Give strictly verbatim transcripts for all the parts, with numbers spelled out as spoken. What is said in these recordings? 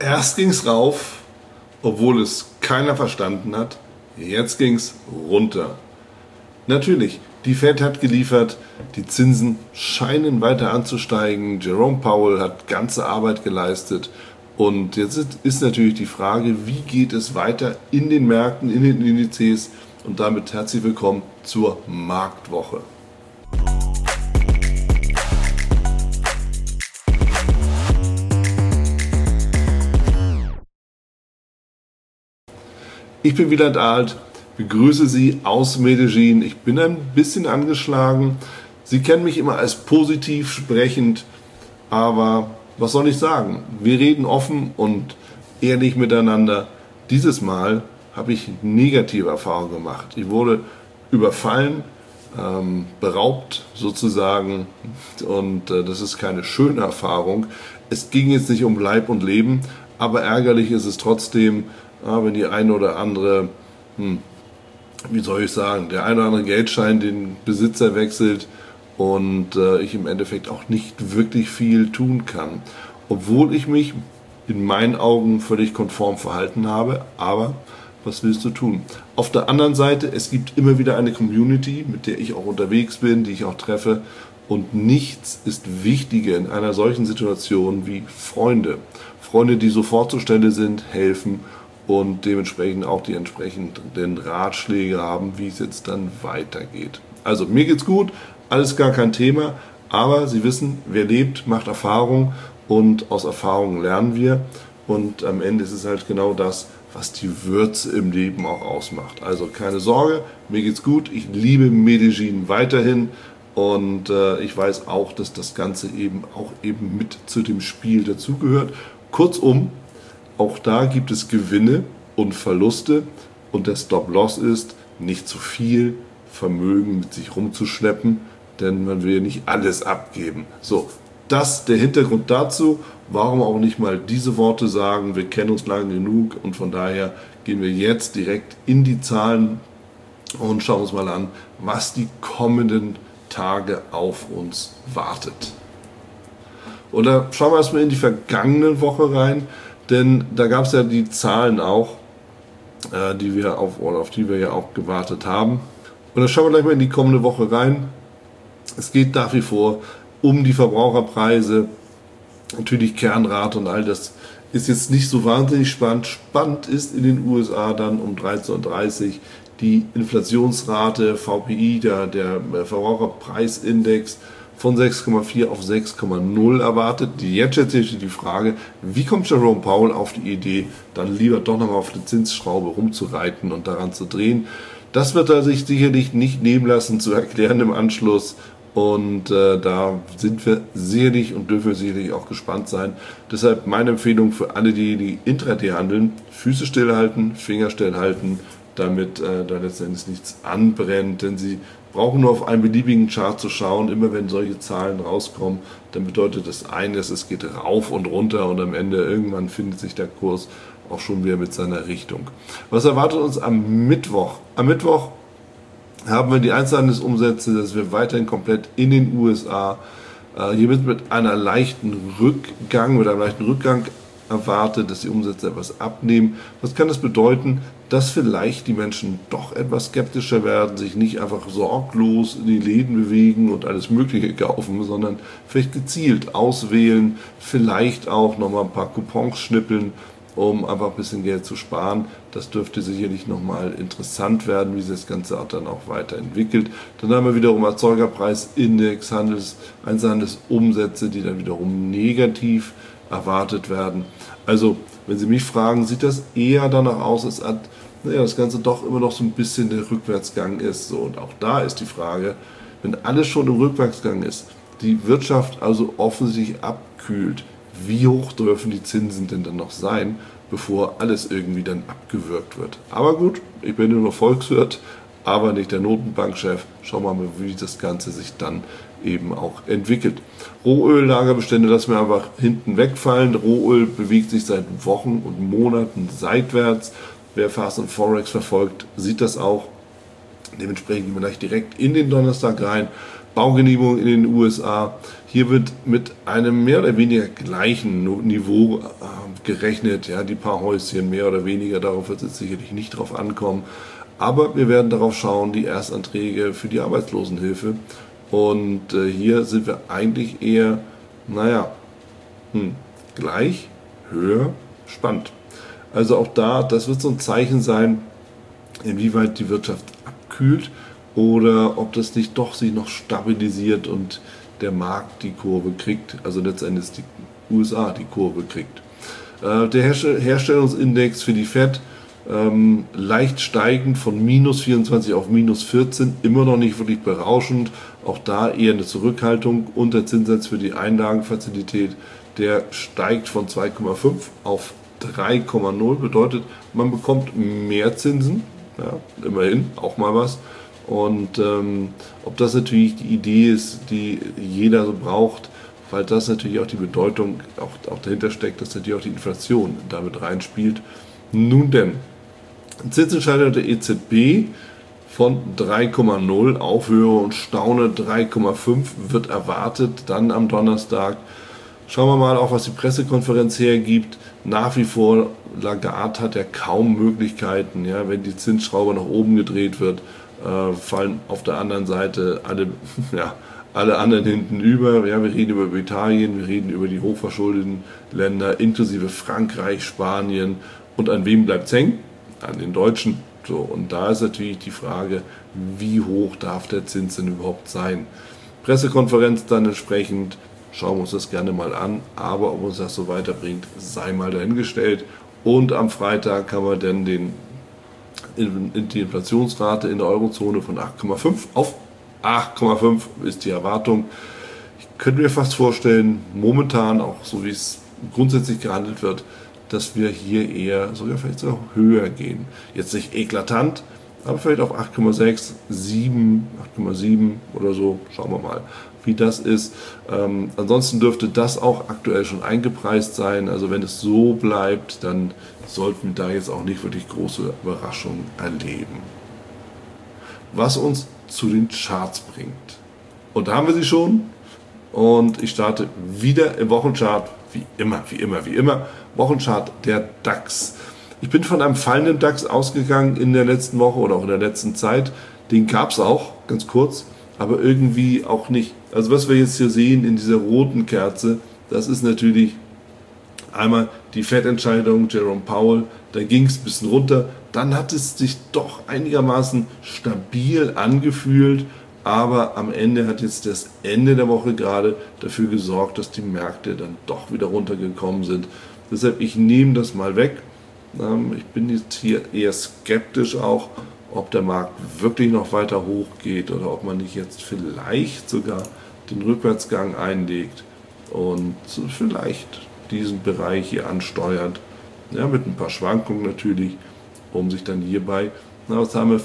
Erst ging's rauf, obwohl es keiner verstanden hat. Jetzt ging's runter. Natürlich, die Fed hat geliefert, die Zinsen scheinen weiter anzusteigen. Jerome Powell hat ganze Arbeit geleistet. Und jetzt ist natürlich die Frage, wie geht es weiter in den Märkten, in den Indizes? Und damit herzlich willkommen zur Marktwoche. Ich bin Wieland Alt, begrüße Sie aus Medellin. Ich bin ein bisschen angeschlagen. Sie kennen mich immer als positiv sprechend, aber was soll ich sagen? Wir reden offen und ehrlich miteinander. Dieses Mal habe ich negative Erfahrungen gemacht. Ich wurde überfallen, ähm, beraubt sozusagen, und äh, das ist keine schöne Erfahrung. Es ging jetzt nicht um Leib und Leben, aber ärgerlich ist es trotzdem, ja, wenn die eine oder andere, hm, wie soll ich sagen, der eine oder andere Geldschein den Besitzer wechselt und äh, ich im Endeffekt auch nicht wirklich viel tun kann. Obwohl ich mich in meinen Augen völlig konform verhalten habe, aber was willst du tun? Auf der anderen Seite, es gibt immer wieder eine Community, mit der ich auch unterwegs bin, die ich auch treffe, und nichts ist wichtiger in einer solchen Situation wie Freunde. Freunde, die sofort zur Stelle sind, helfen und dementsprechend auch die entsprechenden Ratschläge haben, wie es jetzt dann weitergeht. Also mir geht's gut, alles gar kein Thema, aber Sie wissen, wer lebt, macht Erfahrung und aus Erfahrung lernen wir, und am Ende ist es halt genau das, was die Würze im Leben auch ausmacht. Also keine Sorge, mir geht's gut, ich liebe Medellin weiterhin und äh, ich weiß auch, dass das Ganze eben auch eben mit zu dem Spiel dazugehört. Kurzum, auch da gibt es Gewinne und Verluste und der Stop-Loss ist, nicht zu viel Vermögen mit sich rumzuschleppen, denn man will ja nicht alles abgeben. So, das der Hintergrund dazu. Warum auch nicht mal diese Worte sagen? Wir kennen uns lange genug und von daher gehen wir jetzt direkt in die Zahlen und schauen uns mal an, was die kommenden Tage auf uns wartet. Und da schauen wir erstmal in die vergangene Woche rein. Denn da gab es ja die Zahlen auch, äh, die wir auf, oder auf die wir ja auch gewartet haben. Und dann schauen wir gleich mal in die kommende Woche rein. Es geht nach wie vor um die Verbraucherpreise, natürlich Kernrate und all das ist jetzt nicht so wahnsinnig spannend. Spannend ist in den U S A dann um dreizehn Uhr dreißig die Inflationsrate, V P I, der, der Verbraucherpreisindex, von sechs Komma vier auf sechs Komma null erwartet. Jetzt stellt sich die Frage, wie kommt Jerome Powell auf die Idee, dann lieber doch nochmal auf die Zinsschraube rumzureiten und daran zu drehen. Das wird er sich sicherlich nicht nehmen lassen zu erklären im Anschluss. Und äh, da sind wir sicherlich und dürfen wir sicherlich auch gespannt sein. Deshalb meine Empfehlung für alle, die, die Intraday handeln: Füße stillhalten, Finger stillhalten, damit äh, da letztendlich nichts anbrennt, denn sie brauchen nur auf einen beliebigen Chart zu schauen. Immer wenn solche Zahlen rauskommen, dann bedeutet das eines, es geht rauf und runter und am Ende irgendwann findet sich der Kurs auch schon wieder mit seiner Richtung. Was erwartet uns am Mittwoch? Am Mittwoch haben wir die Einzelhandelsumsätze, dass wir weiterhin komplett in den U S A, äh, hier wird mit einer leichten Rückgang, mit einem leichten Rückgang erwartet, dass die Umsätze etwas abnehmen. Was kann das bedeuten? Dass vielleicht die Menschen doch etwas skeptischer werden, sich nicht einfach sorglos in die Läden bewegen und alles Mögliche kaufen, sondern vielleicht gezielt auswählen, vielleicht auch nochmal ein paar Coupons schnippeln, um einfach ein bisschen Geld zu sparen. Das dürfte sicherlich nochmal interessant werden, wie sich das Ganze auch dann auch weiterentwickelt. Dann haben wir wiederum Erzeugerpreisindex, Handels, Einzelhandelsumsätze, die dann wiederum negativ erwartet werden. Also, wenn Sie mich fragen, sieht das eher danach aus, als ob naja, das Ganze doch immer noch so ein bisschen der Rückwärtsgang ist. So, und auch da ist die Frage, wenn alles schon im Rückwärtsgang ist, die Wirtschaft also offensichtlich abkühlt, wie hoch dürfen die Zinsen denn dann noch sein, bevor alles irgendwie dann abgewürgt wird? Aber gut, ich bin nur noch Volkswirt, aber nicht der Notenbankchef. Schauen wir mal, wie das Ganze sich dann eben auch entwickelt. Rohöllagerbestände lassen wir einfach hinten wegfallen. Rohöl bewegt sich seit Wochen und Monaten seitwärts. Wer Fast und Forex verfolgt, sieht das auch. Dementsprechend gehen wir gleich direkt in den Donnerstag rein. Baugenehmigung in den U S A. Hier wird mit einem mehr oder weniger gleichen Niveau äh, gerechnet. Ja, die paar Häuschen mehr oder weniger, darauf wird es sicherlich nicht drauf ankommen. Aber wir werden darauf schauen, die Erstanträge für die Arbeitslosenhilfe. Und äh, hier sind wir eigentlich eher, naja, hm, gleich, höher, spannend. Also auch da, das wird so ein Zeichen sein, inwieweit die Wirtschaft abkühlt oder ob das nicht doch sich noch stabilisiert und der Markt die Kurve kriegt, also letztendlich die U S A die Kurve kriegt. Äh, der Herstell- Herstellungsindex für die Fed ähm, leicht steigend von minus vierundzwanzig auf minus vierzehn, immer noch nicht wirklich berauschend, auch da eher eine Zurückhaltung und der Zinssatz für die Einlagenfazilität, der steigt von zwei Komma fünf auf drei Komma null, bedeutet, man bekommt mehr Zinsen, ja, immerhin, auch mal was. Und ähm, ob das natürlich die Idee ist, die jeder so braucht, weil das natürlich auch die Bedeutung auch, auch dahinter steckt, dass natürlich auch die Inflation damit reinspielt. Nun denn, Zinsentscheidung der E Z B von drei Komma null auf Höhe und Staune drei Komma fünf wird erwartet, dann am Donnerstag. Schauen wir mal auch, was die Pressekonferenz hergibt. Nach wie vor, Lagarde hat ja kaum Möglichkeiten, ja, wenn die Zinsschraube nach oben gedreht wird, äh, fallen auf der anderen Seite alle, ja, alle anderen hinten über. Ja, wir reden über Italien, wir reden über die hochverschuldeten Länder, inklusive Frankreich, Spanien. Und an wem bleibt es hängen? An den Deutschen. So, und da ist natürlich die Frage, wie hoch darf der Zins denn überhaupt sein? Pressekonferenz dann entsprechend, schauen wir uns das gerne mal an, aber ob uns das so weiterbringt, sei mal dahingestellt. Und am Freitag haben wir dann den, die Inflationsrate in der Eurozone von acht Komma fünf auf acht Komma fünf ist die Erwartung. Ich könnte mir fast vorstellen, momentan, auch so wie es grundsätzlich gehandelt wird, dass wir hier eher sogar vielleicht sogar höher gehen. Jetzt nicht eklatant, aber vielleicht auf acht Komma sechs, sieben, acht Komma sieben oder so. Schauen wir mal, wie das ist. Ähm, ansonsten dürfte das auch aktuell schon eingepreist sein. Also wenn es so bleibt, dann sollten wir da jetzt auch nicht wirklich große Überraschungen erleben. Was uns zu den Charts bringt. Und da haben wir sie schon. Und ich starte wieder im Wochenchart, wie immer, wie immer, wie immer. Wochenchart der DAX. Ich bin von einem fallenden DAX ausgegangen in der letzten Woche oder auch in der letzten Zeit. Den gab es auch, ganz kurz, aber irgendwie auch nicht. Also was wir jetzt hier sehen in dieser roten Kerze, das ist natürlich einmal die Fed-Entscheidung, Jerome Powell, da ging es ein bisschen runter. Dann hat es sich doch einigermaßen stabil angefühlt, aber am Ende hat jetzt das Ende der Woche gerade dafür gesorgt, dass die Märkte dann doch wieder runtergekommen sind. Deshalb, ich nehme das mal weg. Ich bin jetzt hier eher skeptisch auch, ob der Markt wirklich noch weiter hochgeht oder ob man nicht jetzt vielleicht sogar den Rückwärtsgang einlegt und vielleicht diesen Bereich hier ansteuert. Ja, mit ein paar Schwankungen natürlich, um sich dann hierbei, na, was haben wir,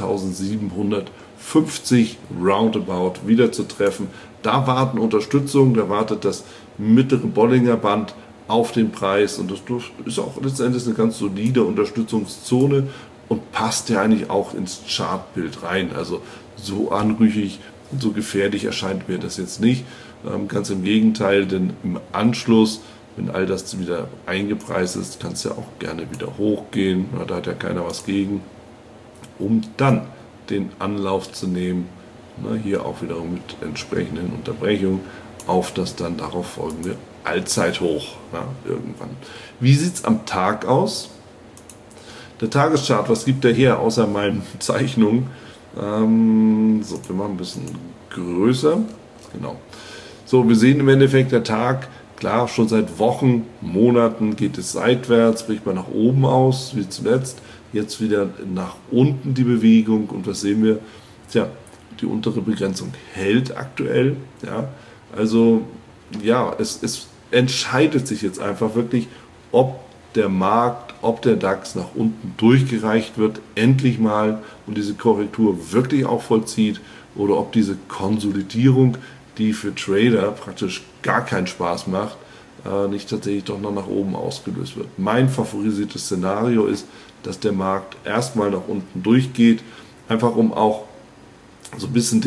vierzehntausendsiebenhundertfünfzig roundabout wieder zu treffen. Da warten Unterstützung, da wartet das mittlere Bollinger Band auf den Preis und das ist auch letztendlich eine ganz solide Unterstützungszone und passt ja eigentlich auch ins Chartbild rein. Also so anrüchig und so gefährlich erscheint mir das jetzt nicht. Ähm, ganz im Gegenteil, denn im Anschluss, wenn all das wieder eingepreist ist, kann es ja auch gerne wieder hochgehen. Na, da hat ja keiner was gegen, um dann den Anlauf zu nehmen, na, hier auch wieder mit entsprechenden Unterbrechungen auf das dann darauf folgende Allzeithoch, ja, irgendwann. Wie sieht es am Tag aus? Der Tageschart, was gibt er her, außer meinen Zeichnungen? Ähm, so, wir machen ein bisschen größer. Genau. So, wir sehen im Endeffekt, der Tag, klar, schon seit Wochen, Monaten geht es seitwärts, bricht man nach oben aus, wie zuletzt. Jetzt wieder nach unten die Bewegung. Und was sehen wir? Tja, die untere Begrenzung hält aktuell. Ja, also, ja, es, es entscheidet sich jetzt einfach wirklich, ob der Markt, ob der DAX nach unten durchgereicht wird, endlich mal, und diese Korrektur wirklich auch vollzieht, oder ob diese Konsolidierung, die für Trader praktisch gar keinen Spaß macht, äh, nicht tatsächlich doch noch nach oben ausgelöst wird. Mein favorisiertes Szenario ist, dass der Markt erstmal nach unten durchgeht, einfach um auch so ein bisschen den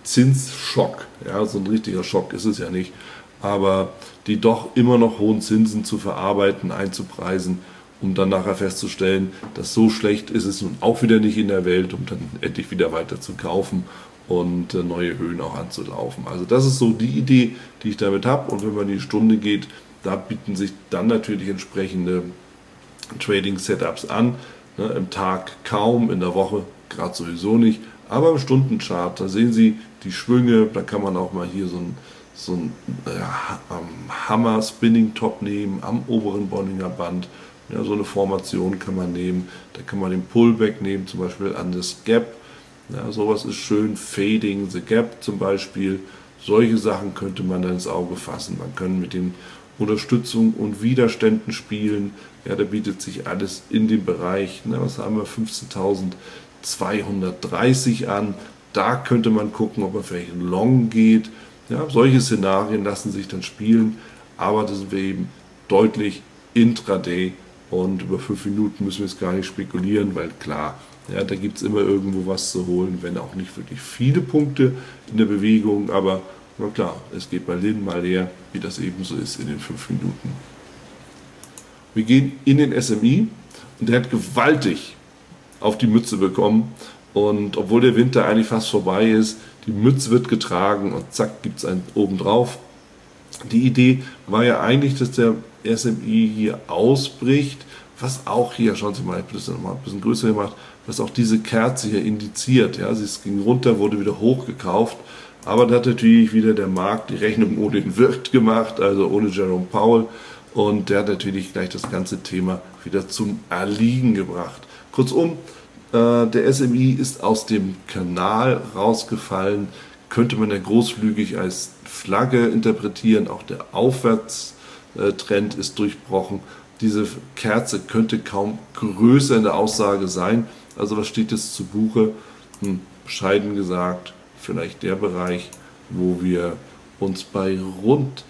Zinsschock. Ja, so ein richtiger Schock ist es ja nicht. Aber die doch immer noch hohen Zinsen zu verarbeiten, einzupreisen, um dann nachher festzustellen, dass so schlecht ist es nun auch wieder nicht in der Welt, um dann endlich wieder weiter zu kaufen und äh, neue Höhen auch anzulaufen. Also das ist so die Idee, die ich damit habe. Und wenn man in die Stunde geht, da bieten sich dann natürlich entsprechende Trading-Setups an. Ne, im Tag kaum, in der Woche gerade sowieso nicht. Aber im Stundenchart, da sehen Sie die Schwünge, da kann man auch mal hier so ein so ein ja, Hammer Spinning Top nehmen am oberen Bollinger Band. Ja, so eine Formation kann man nehmen. Da kann man den Pullback nehmen, zum Beispiel an das Gap. Ja, sowas ist schön. Fading the Gap zum Beispiel. Solche Sachen könnte man dann ins Auge fassen. Man kann mit den Unterstützungen und Widerständen spielen. Ja, da bietet sich alles in dem Bereich. Na, was haben wir? fünfzehntausendzweihundertdreißig an. Da könnte man gucken, ob man vielleicht in Long geht. Ja, solche Szenarien lassen sich dann spielen, aber das sind wir eben deutlich intraday und über fünf Minuten müssen wir jetzt gar nicht spekulieren, weil klar, ja, da gibt es immer irgendwo was zu holen, wenn auch nicht wirklich viele Punkte in der Bewegung, aber na klar, es geht mal hin, mal her, wie das eben so ist in den fünf Minuten. Wir gehen in den S M I und der hat gewaltig auf die Mütze bekommen und obwohl der Winter eigentlich fast vorbei ist, die Mütze wird getragen und zack, gibt es einen obendrauf. Die Idee war ja eigentlich, dass der S M I hier ausbricht, was auch hier, schauen Sie mal, ich habe das nochmal ein bisschen größer gemacht, was auch diese Kerze hier indiziert. Ja, es ging runter, wurde wieder hochgekauft, aber da hat natürlich wieder der Markt die Rechnung ohne den Wirt gemacht, also ohne Jerome Powell, und der hat natürlich gleich das ganze Thema wieder zum Erliegen gebracht. Kurzum, der S M I ist aus dem Kanal rausgefallen, könnte man ja großflügig als Flagge interpretieren, auch der Aufwärtstrend ist durchbrochen. Diese Kerze könnte kaum größer in der Aussage sein, also was steht jetzt zu Buche? Hm, bescheiden gesagt, vielleicht der Bereich, wo wir uns bei rund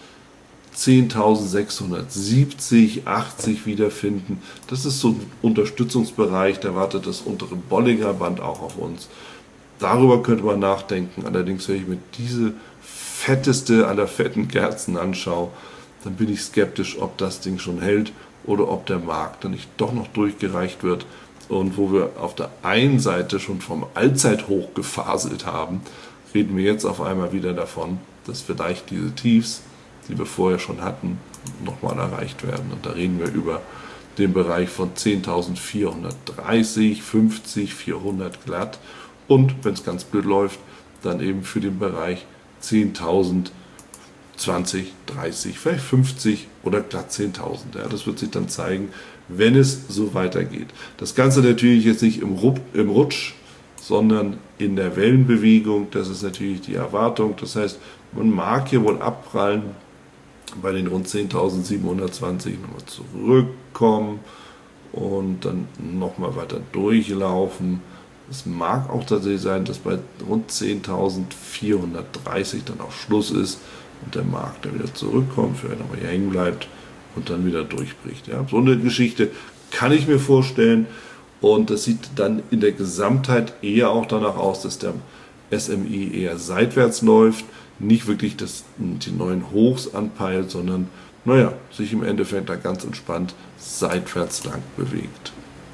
zehntausendsechshundertsiebzig, achtzig wiederfinden. Das ist so ein Unterstützungsbereich, da wartet das untere Bollinger Band auch auf uns. Darüber könnte man nachdenken. Allerdings, wenn ich mir diese fetteste aller fetten Kerzen anschaue, dann bin ich skeptisch, ob das Ding schon hält oder ob der Markt dann nicht doch noch durchgereicht wird. Und wo wir auf der einen Seite schon vom Allzeithoch gefaselt haben, reden wir jetzt auf einmal wieder davon, dass vielleicht diese Tiefs, die wir vorher schon hatten, nochmal erreicht werden. Und da reden wir über den Bereich von zehntausendvierhundertdreißig, fünfzig, vierhundert glatt. Und wenn es ganz blöd läuft, dann eben für den Bereich zehntausend, zwanzig, dreißig, vielleicht fünfzig oder glatt zehntausend. Ja, das wird sich dann zeigen, wenn es so weitergeht. Das Ganze natürlich jetzt nicht im, Rup, im Rutsch, sondern in der Wellenbewegung. Das ist natürlich die Erwartung. Das heißt, man mag hier wohl abprallen, bei den rund zehntausendsiebenhundertzwanzig nochmal zurückkommen und dann nochmal weiter durchlaufen. Es mag auch tatsächlich sein, dass bei rund zehntausendvierhundertdreißig dann auch Schluss ist und der Markt dann wieder zurückkommt, vielleicht nochmal hier hängen bleibt und dann wieder durchbricht. Ja, so eine Geschichte kann ich mir vorstellen und das sieht dann in der Gesamtheit eher auch danach aus, dass der S M I eher seitwärts läuft, nicht wirklich das, die neuen Hochs anpeilt, sondern naja, sich im Endeffekt da ganz entspannt seitwärts lang bewegt.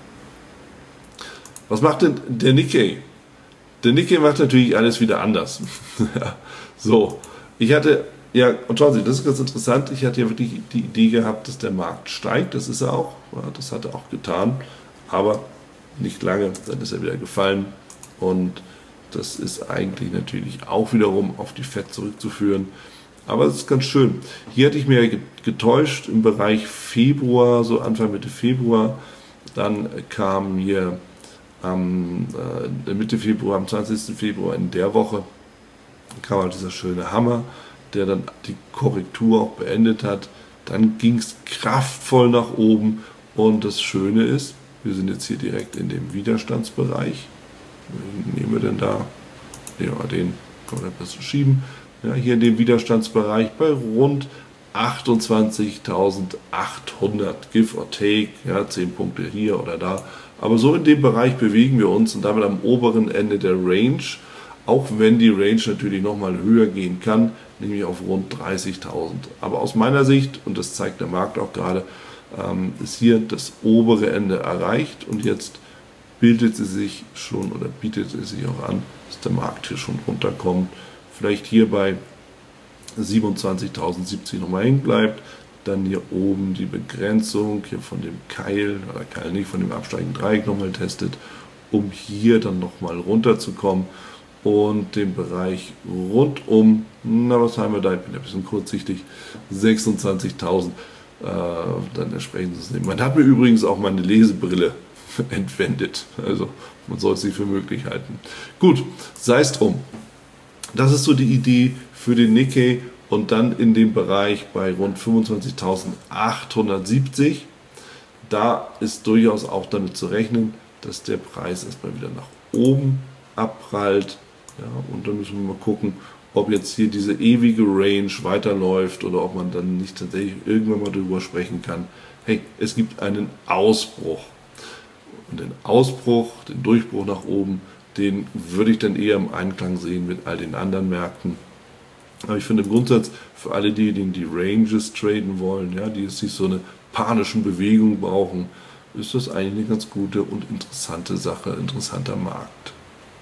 Was macht denn der Nikkei? Der Nikkei macht natürlich alles wieder anders. So, ich hatte, ja, und schauen Sie, das ist ganz interessant, ich hatte ja wirklich die Idee gehabt, dass der Markt steigt, das ist er auch, ja, das hat er auch getan, aber nicht lange, dann ist er wieder gefallen und das ist eigentlich natürlich auch wiederum auf die Fed zurückzuführen. Aber es ist ganz schön. Hier hatte ich mir getäuscht im Bereich Februar, so Anfang Mitte Februar. Dann kam hier am äh, Mitte Februar, am zwanzigsten Februar in der Woche, kam halt dieser schöne Hammer, der dann die Korrektur auch beendet hat. Dann ging es kraftvoll nach oben. Und das Schöne ist, wir sind jetzt hier direkt in dem Widerstandsbereich. Wen nehmen wir denn da? Ja, den können wir ein bisschen schieben. Ja, hier in dem Widerstandsbereich bei rund achtundzwanzigtausendachthundert, give or take, ja, zehn Punkte hier oder da. Aber so in dem Bereich bewegen wir uns und damit am oberen Ende der Range. auch wenn die Range natürlich nochmal höher gehen kann, nämlich auf rund dreißigtausend. Aber aus meiner Sicht, und das zeigt der Markt auch gerade, ähm, ist hier das obere Ende erreicht und jetzt bildet sie sich schon oder bietet es sich auch an, dass der Markt hier schon runterkommt. Vielleicht hier bei siebenundzwanzigtausendsiebzig nochmal hängen bleibt. Dann hier oben die Begrenzung hier von dem Keil, oder Keil nicht, von dem absteigenden Dreieck nochmal testet, um hier dann nochmal runterzukommen und den Bereich rund um, na was haben wir da, ich bin ein bisschen kurzsichtig, sechsundzwanzigtausend, äh, dann entsprechend zu nehmen. Man hat mir übrigens auch meine Lesebrille entwendet, also man soll es nicht für möglich halten. Gut, sei es drum. Das ist so die Idee für den Nikkei und dann in dem Bereich bei rund fünfundzwanzigtausendachthundertsiebzig. Da ist durchaus auch damit zu rechnen, dass der Preis erstmal wieder nach oben abprallt. Ja, und dann müssen wir mal gucken, ob jetzt hier diese ewige Range weiterläuft oder ob man dann nicht tatsächlich irgendwann mal darüber sprechen kann, hey, es gibt einen Ausbruch. Und den Ausbruch, den Durchbruch nach oben, den würde ich dann eher im Einklang sehen mit all den anderen Märkten. Aber ich finde im Grundsatz, für alle diejenigen, die Ranges traden wollen, ja, die jetzt nicht so eine panischen Bewegung brauchen, ist das eigentlich eine ganz gute und interessante Sache, interessanter Markt.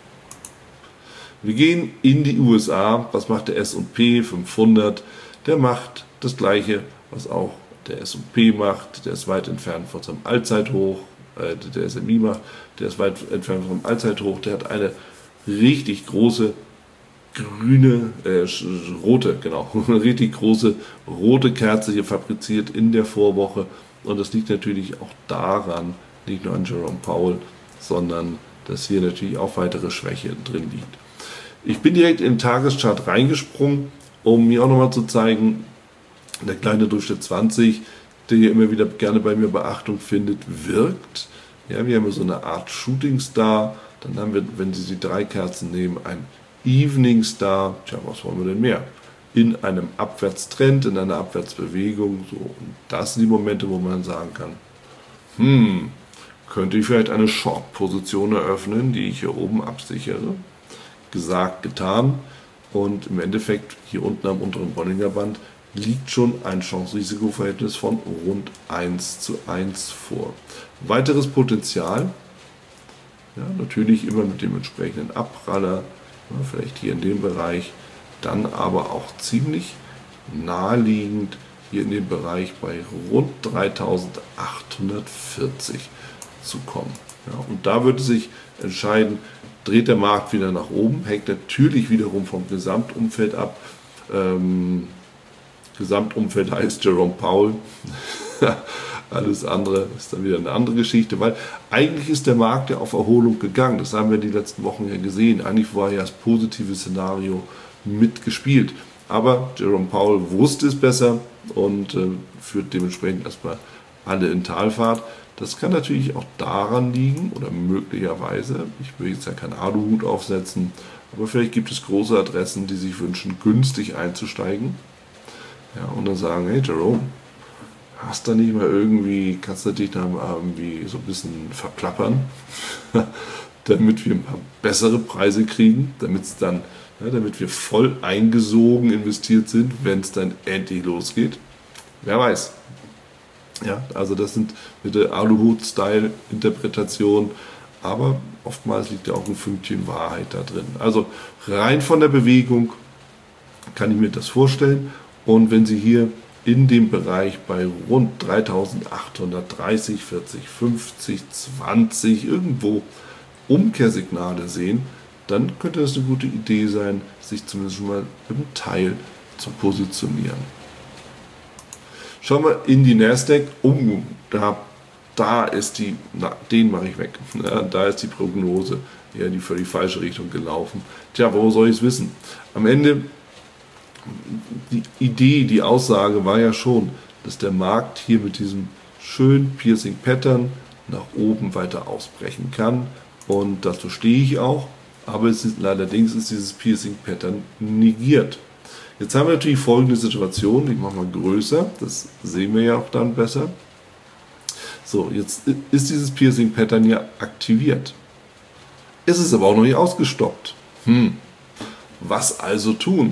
Wir gehen in die U S A. Was macht der S und P fünfhundert? Der macht das Gleiche, was auch der S und P macht. Der ist weit entfernt von seinem Allzeithoch. Äh, der S M I macht, der ist weit entfernt vom Allzeithoch. Der hat eine richtig große grüne, äh, rote, genau, eine richtig große rote Kerze hier fabriziert in der Vorwoche. Und das liegt natürlich auch daran, nicht nur an Jerome Powell, sondern dass hier natürlich auch weitere Schwäche drin liegt. Ich bin direkt in den Tageschart reingesprungen, um mir auch nochmal zu zeigen, der kleine Durchschnitt zwanzig, der hier immer wieder gerne bei mir Beachtung findet, wirkt. Ja, wir haben hier so eine Art Shooting Star, dann haben wir, wenn Sie die drei Kerzen nehmen, ein Evening Star. Tja, was wollen wir denn mehr? In einem Abwärtstrend, in einer Abwärtsbewegung. So. Und das sind die Momente, wo man sagen kann, hm, könnte ich vielleicht eine Short-Position eröffnen, die ich hier oben absichere. Gesagt, getan. Und im Endeffekt hier unten am unteren Bollinger Band liegt schon ein Chance-Risiko-Verhältnis von rund eins zu eins vor. Weiteres Potenzial, ja, natürlich immer mit dem entsprechenden Abpraller, ja, vielleicht hier in dem Bereich, dann aber auch ziemlich naheliegend hier in den Bereich bei rund dreitausendachthundertvierzig zu kommen. Ja, und da wird es sich entscheiden, dreht der Markt wieder nach oben, hängt natürlich wiederum vom Gesamtumfeld ab. Ähm, Gesamtumfeld heißt Jerome Powell. Alles andere ist dann wieder eine andere Geschichte, weil eigentlich ist der Markt ja auf Erholung gegangen. Das haben wir die letzten Wochen ja gesehen. Eigentlich war ja das positive Szenario mitgespielt. Aber Jerome Powell wusste es besser und äh, führt dementsprechend erstmal alle in Talfahrt. Das kann natürlich auch daran liegen oder möglicherweise, ich will jetzt ja keinen Aluhut aufsetzen, aber vielleicht gibt es große Adressen, die sich wünschen, günstig einzusteigen. Ja, und dann sagen, hey Jerome, hast du nicht mal irgendwie, kannst du dich da irgendwie so ein bisschen verplappern, damit wir ein paar bessere Preise kriegen, damit es dann, ja, damit wir voll eingesogen investiert sind, wenn es dann endlich losgeht. Wer weiß. Ja, also das sind mit der Aluhut-Style-Interpretation, aber oftmals liegt ja auch ein Fünkchen Wahrheit da drin. Also rein von der Bewegung kann ich mir das vorstellen. Und wenn Sie hier in dem Bereich bei rund dreitausendachthundertdreißig, vierzig, fünfzig, zwanzig irgendwo Umkehrsignale sehen, dann könnte das eine gute Idee sein, sich zumindest schon mal im Teil zu positionieren. Schauen wir in die Nasdaq. Oh, da, da ist die, na, den mache ich weg. Ja, da ist die Prognose ja in die völlig falsche Richtung gelaufen. Tja, wo soll ich es wissen? Am Ende, die Idee, die Aussage war ja schon, dass der Markt hier mit diesem schönen Piercing Pattern nach oben weiter ausbrechen kann. Und dazu stehe ich auch. Aber es ist, allerdings ist dieses Piercing Pattern negiert. Jetzt haben wir natürlich folgende Situation, ich mache mal größer, das sehen wir ja auch dann besser. So, jetzt ist dieses Piercing Pattern ja aktiviert. Es ist aber auch noch nicht ausgestoppt. Hm, Was also tun?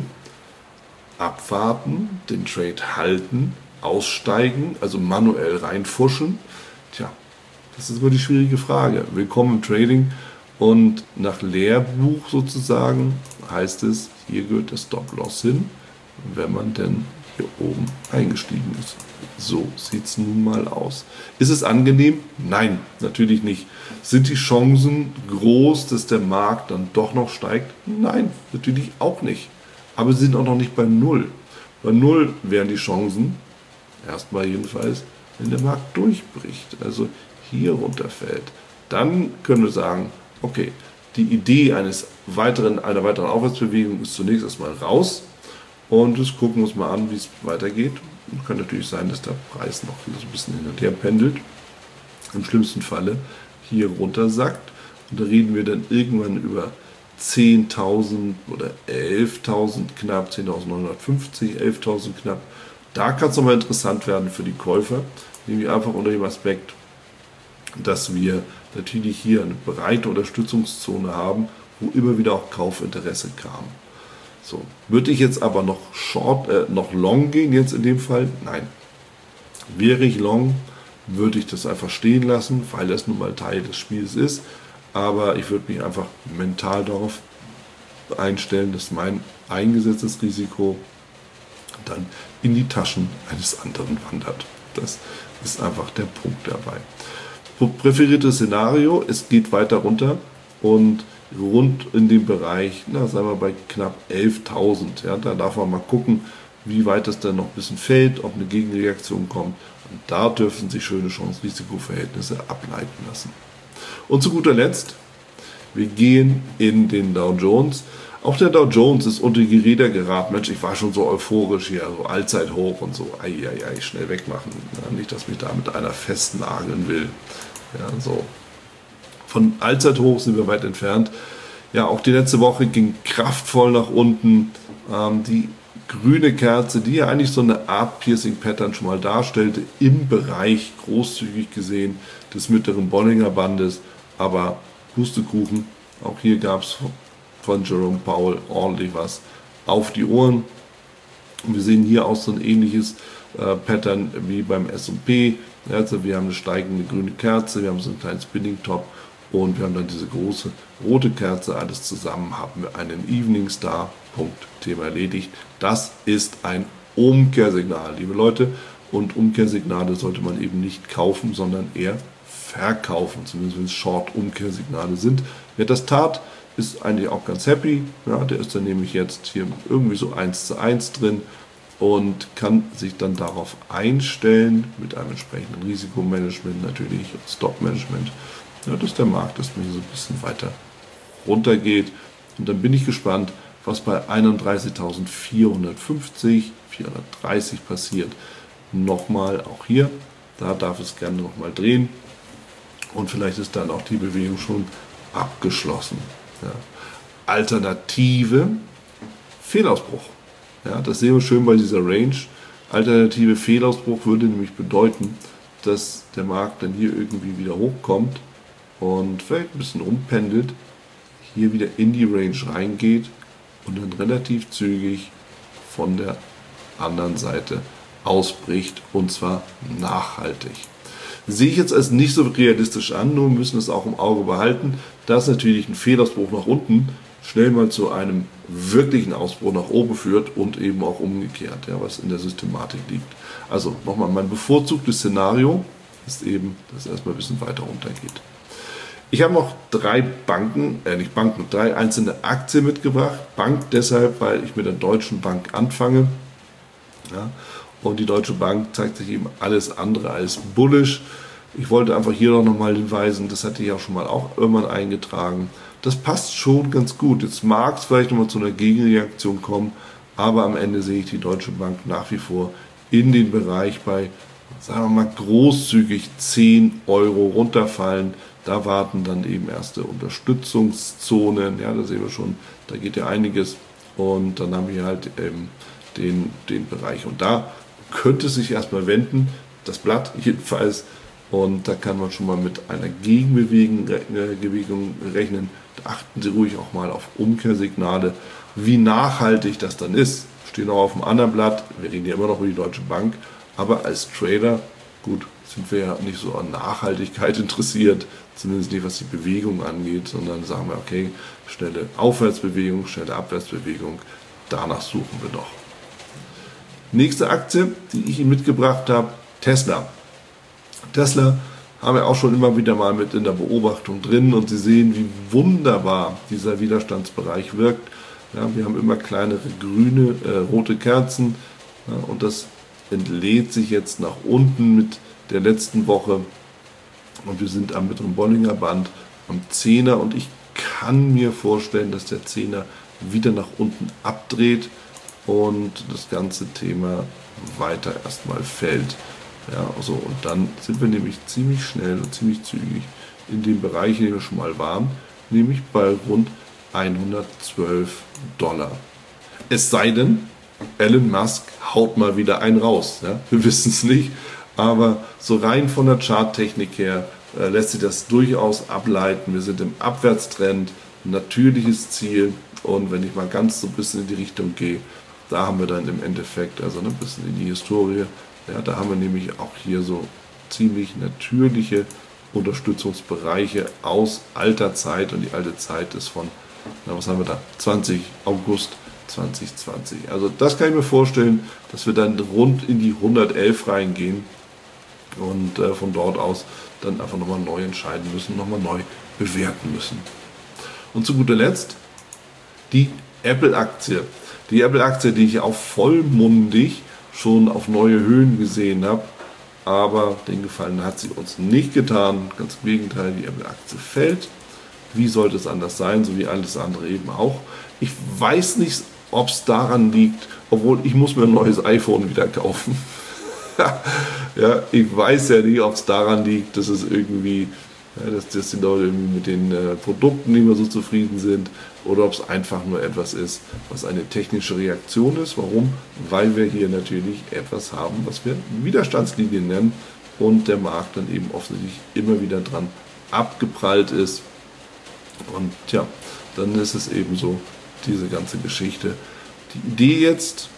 Abwarten, den Trade halten, aussteigen, also manuell reinfuschen? Tja, das ist immer die schwierige Frage. Willkommen im Trading und nach Lehrbuch sozusagen heißt es, hier gehört der Stop-Loss hin, wenn man denn hier oben eingestiegen ist. So sieht es nun mal aus. Ist es angenehm? Nein, natürlich nicht. Sind die Chancen groß, dass der Markt dann doch noch steigt? Nein, natürlich auch nicht. Aber sie sind auch noch nicht bei Null. Bei Null wären die Chancen, erstmal jedenfalls, wenn der Markt durchbricht, also hier runterfällt. Dann können wir sagen, okay, die Idee eines weiteren, einer weiteren Aufwärtsbewegung ist zunächst erstmal raus. Und das gucken wir uns mal an, wie es weitergeht. Und kann natürlich sein, dass der Preis noch so ein bisschen hin und her pendelt. Im schlimmsten Falle hier runter sackt. Und da reden wir dann irgendwann über zehntausend oder elftausend knapp, zehntausendneunhundertfünfzig, elftausend knapp. Da kann es nochmal interessant werden für die Käufer. Nämlich einfach unter dem Aspekt, dass wir natürlich hier eine breite Unterstützungszone haben, wo immer wieder auch Kaufinteresse kam. So, würde ich jetzt aber noch short, äh, noch long gehen, jetzt in dem Fall? Nein. Wäre ich long, würde ich das einfach stehen lassen, weil das nun mal Teil des Spiels ist. Aber ich würde mich einfach mental darauf einstellen, dass mein eingesetztes Risiko dann in die Taschen eines anderen wandert. Das ist einfach der Punkt dabei. Präferiertes Szenario, es geht weiter runter und rund in dem Bereich, na, sagen wir bei knapp elftausend. Ja, da darf man mal gucken, wie weit es dann noch ein bisschen fällt, ob eine Gegenreaktion kommt. Und da dürfen sich schöne Chance-Risiko-Verhältnisse ableiten lassen. Und zu guter Letzt, wir gehen in den Dow Jones. Auch der Dow Jones ist unter die Räder geraten. Mensch, ich war schon so euphorisch hier, so Allzeithoch und so. Ei, ei, ei, schnell wegmachen. Ja, nicht, dass mich da mit einer festnageln will. Ja, so. Von Allzeithoch sind wir weit entfernt. Ja, auch die letzte Woche ging kraftvoll nach unten. Ähm, die grüne Kerze, die ja eigentlich so eine Art Piercing-Pattern schon mal darstellte, im Bereich großzügig gesehen des mittleren Bollinger Bandes. Aber Pustekuchen, auch hier gab es von Jerome Powell ordentlich was auf die Ohren. Und wir sehen hier auch so ein ähnliches äh, Pattern wie beim S und P. Also wir haben eine steigende grüne Kerze, wir haben so einen kleinen Spinning Top. Und wir haben dann diese große rote Kerze, alles zusammen haben wir einen Evening Star, Punkt, Thema erledigt. Das ist ein Umkehrsignal, liebe Leute. Und Umkehrsignale sollte man eben nicht kaufen, sondern eher verkaufen, zumindest wenn es Short-Umkehrsignale sind. Wer das tat, ist eigentlich auch ganz happy. Ja, der ist dann nämlich jetzt hier irgendwie so eins zu eins drin und kann sich dann darauf einstellen, mit einem entsprechenden Risikomanagement natürlich, Stop-Management, ja, dass der Markt erstmal hier so ein bisschen weiter runtergeht. Und dann bin ich gespannt, was bei einunddreißigtausendvierhundertfünfzig, vierhundertdreißig passiert. Nochmal auch hier, da darf es gerne nochmal drehen. Und vielleicht ist dann auch die Bewegung schon abgeschlossen. Ja. Alternative, Fehlausbruch. Ja, das sehen wir schön bei dieser Range. Alternative Fehlausbruch würde nämlich bedeuten, dass der Markt dann hier irgendwie wieder hochkommt und vielleicht ein bisschen rumpendelt, hier wieder in die Range reingeht und dann relativ zügig von der anderen Seite ausbricht, und zwar nachhaltig. Sehe ich jetzt als nicht so realistisch an, nur müssen es auch im Auge behalten, dass natürlich ein Fehlausbruch nach unten schnell mal zu einem wirklichen Ausbruch nach oben führt und eben auch umgekehrt, ja, was in der Systematik liegt. Also nochmal, mein bevorzugtes Szenario ist eben, dass es erstmal ein bisschen weiter runtergeht. Ich habe noch drei Banken, äh nicht Banken, drei einzelne Aktien mitgebracht. Bank deshalb, weil ich mit der Deutschen Bank anfange. Ja, und die Deutsche Bank zeigt sich eben alles andere als bullish. Ich wollte einfach hier noch mal hinweisen, das hatte ich auch schon mal auch irgendwann eingetragen. Das passt schon ganz gut. Jetzt mag es vielleicht noch mal zu einer Gegenreaktion kommen, aber am Ende sehe ich die Deutsche Bank nach wie vor in den Bereich bei, sagen wir mal, großzügig zehn Euro runterfallen. Da warten dann eben erste Unterstützungszonen. Ja, da sehen wir schon, da geht ja einiges. Und dann haben wir halt ähm, den, den Bereich. Und da könnte es sich erstmal wenden. Das Blatt jedenfalls Und da kann man schon mal mit einer Gegenbewegung rechnen. Da achten Sie ruhig auch mal auf Umkehrsignale, wie nachhaltig das dann ist. Stehen auch auf dem anderen Blatt, wir reden ja immer noch über die Deutsche Bank, aber als Trader, gut, sind wir ja nicht so an Nachhaltigkeit interessiert, zumindest nicht was die Bewegung angeht, sondern sagen wir, okay, schnelle Aufwärtsbewegung, schnelle Abwärtsbewegung, danach suchen wir doch. Nächste Aktie, die ich Ihnen mitgebracht habe, Tesla. Tesla haben wir auch schon immer wieder mal mit in der Beobachtung drin und Sie sehen, wie wunderbar dieser Widerstandsbereich wirkt. Ja, wir haben immer kleinere grüne, äh, rote Kerzen, ja, und das entlädt sich jetzt nach unten mit der letzten Woche und wir sind am mittleren Bollinger Band am Zehner und ich kann mir vorstellen, dass der Zehner wieder nach unten abdreht und das ganze Thema weiter erstmal fällt. Ja, also, und dann sind wir nämlich ziemlich schnell und ziemlich zügig in dem Bereich, in dem wir schon mal waren, nämlich bei rund hundertzwölf Dollar. Es sei denn, Elon Musk haut mal wieder einen raus. Ja? Wir wissen es nicht, aber so rein von der Charttechnik her äh, lässt sich das durchaus ableiten. Wir sind im Abwärtstrend, ein natürliches Ziel, und wenn ich mal ganz so ein bisschen in die Richtung gehe, da haben wir dann im Endeffekt, also ein bisschen in die Historie, ja, da haben wir nämlich auch hier so ziemlich natürliche Unterstützungsbereiche aus alter Zeit, und die alte Zeit ist von, na, was haben wir da, zwanzig August zwanzig zwanzig. Also das kann ich mir vorstellen, dass wir dann rund in die hundertelf reingehen und äh, von dort aus dann einfach nochmal neu entscheiden müssen, nochmal neu bewerten müssen. Und zu guter Letzt die Apple-Aktie. Die Apple-Aktie, die ich auch vollmundig schon auf neue Höhen gesehen habe, aber den Gefallen hat sie uns nicht getan. Ganz im Gegenteil, die Apple-Aktie fällt. Wie sollte es anders sein, so wie alles andere eben auch. Ich weiß nicht, ob es daran liegt, obwohl ich muss mir ein neues iPhone wieder kaufen. Ja, ich weiß ja nicht, ob es daran liegt, dass es irgendwie, ja, dass, dass die Leute mit den äh, Produkten nicht mehr so zufrieden sind, oder ob es einfach nur etwas ist, was eine technische Reaktion ist. Warum? Weil wir hier natürlich etwas haben, was wir Widerstandslinie nennen, und der Markt dann eben offensichtlich immer wieder dran abgeprallt ist. Und ja, dann ist es eben so, diese ganze Geschichte. Die Idee jetzt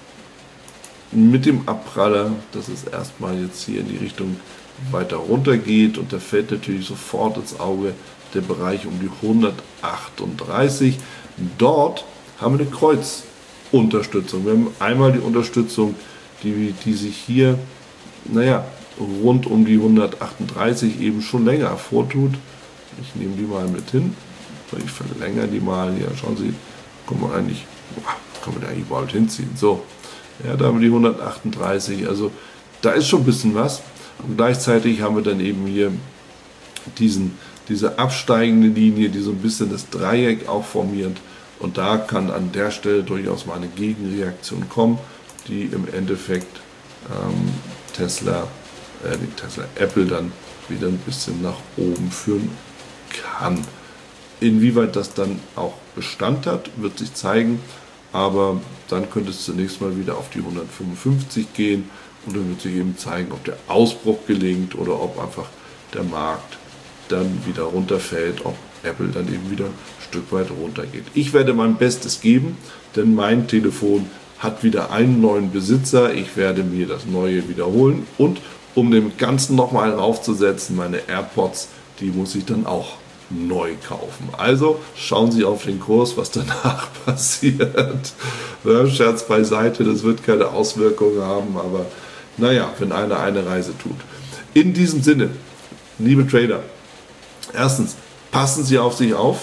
mit dem Abpraller, dass es erstmal jetzt hier in die Richtung weiter runter geht, und da fällt natürlich sofort ins Auge der Bereich um die hundertachtunddreißig. Dort haben wir eine Kreuzunterstützung. Wir haben einmal die Unterstützung, die, die sich hier, naja, rund um die hundertachtunddreißig eben schon länger vortut. Ich nehme die mal mit hin. Ich verlängere die mal hier. Schauen Sie, kann man eigentlich, kann man da eigentlich überhaupt hinziehen. So, ja, da haben wir die hundertachtunddreißig. Also da ist schon ein bisschen was. Und gleichzeitig haben wir dann eben hier diesen, diese absteigende Linie, die so ein bisschen das Dreieck auch formiert. Und da kann an der Stelle durchaus mal eine Gegenreaktion kommen, die im Endeffekt ähm, Tesla, äh, Tesla, Apple dann wieder ein bisschen nach oben führen kann. Inwieweit das dann auch Bestand hat, wird sich zeigen, aber dann könnte es zunächst mal wieder auf die hundertfünfundfünfzig gehen, und dann wird sich eben zeigen, ob der Ausbruch gelingt oder ob einfach der Markt dann wieder runterfällt, ob Apple dann eben wieder ein Stück weit runtergeht. Ich werde mein Bestes geben, denn mein Telefon hat wieder einen neuen Besitzer. Ich werde mir das neue wiederholen, und um dem Ganzen nochmal raufzusetzen, meine AirPods, die muss ich dann auch neu kaufen. Also schauen Sie auf den Kurs, was danach passiert. Ja, Scherz beiseite, das wird keine Auswirkungen haben, aber naja, wenn einer eine Reise tut. In diesem Sinne, liebe Trader, erstens, passen Sie auf sich auf,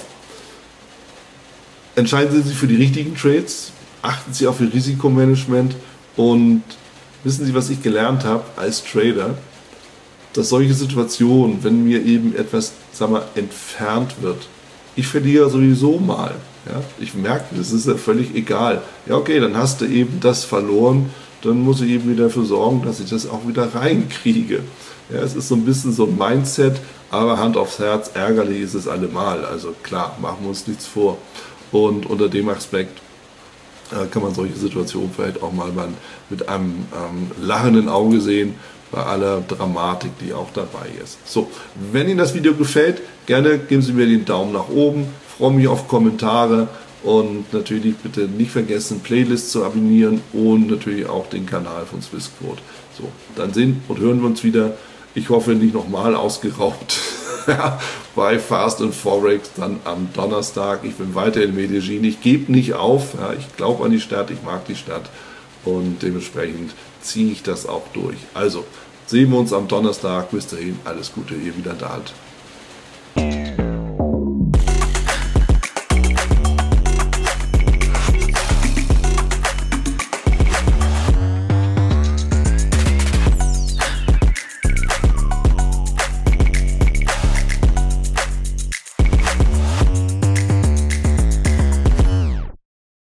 entscheiden Sie sich für die richtigen Trades, achten Sie auf Ihr Risikomanagement, und wissen Sie, was ich gelernt habe als Trader, dass solche Situationen, wenn mir eben etwas, sag mal, entfernt wird, ich verliere sowieso mal. Ja? Ich merke, das ist ja völlig egal. Ja, okay, dann hast du eben das verloren, dann muss ich eben wieder dafür sorgen, dass ich das auch wieder reinkriege. Ja, es ist so ein bisschen so ein Mindset, aber Hand aufs Herz, ärgerlich ist es allemal. Also klar, machen wir uns nichts vor. Und unter dem Aspekt äh, kann man solche Situationen vielleicht auch mal mit einem ähm, lachenden Auge sehen bei aller Dramatik, die auch dabei ist. So, wenn Ihnen das Video gefällt, gerne geben Sie mir den Daumen nach oben, ich freue mich auf Kommentare und natürlich bitte nicht vergessen, Playlist zu abonnieren und natürlich auch den Kanal von Swissquote. So, dann sehen und hören wir uns wieder. Ich hoffe, nicht nochmal ausgeraubt bei Fast and Forex dann am Donnerstag. Ich bin weiter in Medellin. Ich gebe nicht auf. Ja, ich glaube an die Stadt, ich mag die Stadt und dementsprechend ziehe ich das auch durch. Also sehen wir uns am Donnerstag. Bis dahin, alles Gute, ihr wieder da.